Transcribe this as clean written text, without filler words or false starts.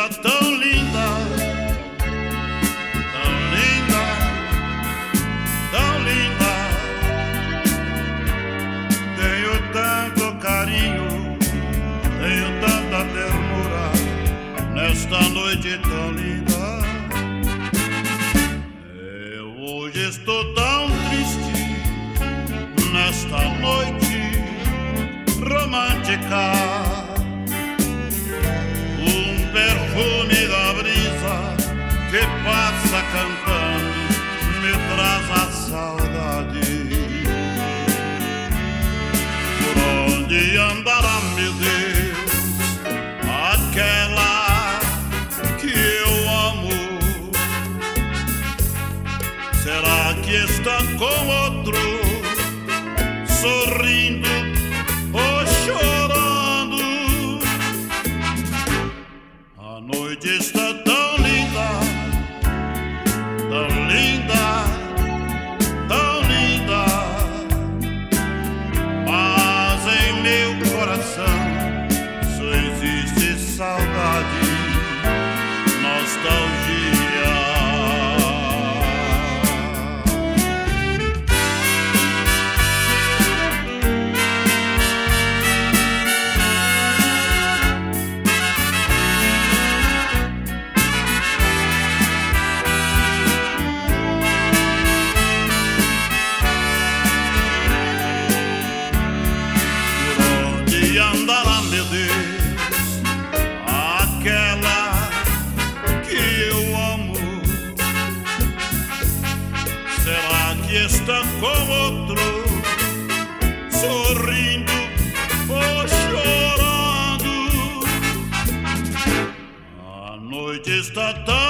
está tão linda, tão linda, tão linda. Tenho tanto carinho, tenho tanta ternura nesta noite tão linda. Eu hoje estou tão triste nesta noite romântica. Um perfume da brisa que passa cantando me traz a saudade. Por onde andará, meu Deus, aquela que eu amo? Será que está com outro, sorrindo ou chorando? A noite está tão linda, tão linda, tão linda, mas em meu coração só existe saudade, nostalgia. Andará, meu Deus, aquela que eu amo? Será que está com outro, sorrindo ou chorando? A noite está tão